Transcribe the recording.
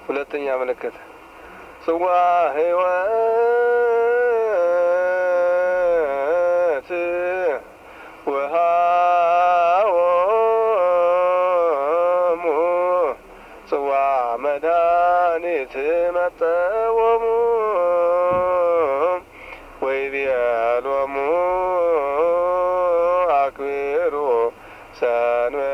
ሁለተኛ ምልክት ጽዋ ሕይወት ወሃወሙ ጽዋ መድኃኒት መጠወሙ ወይቤሎሙ አክብሩ ሰንበ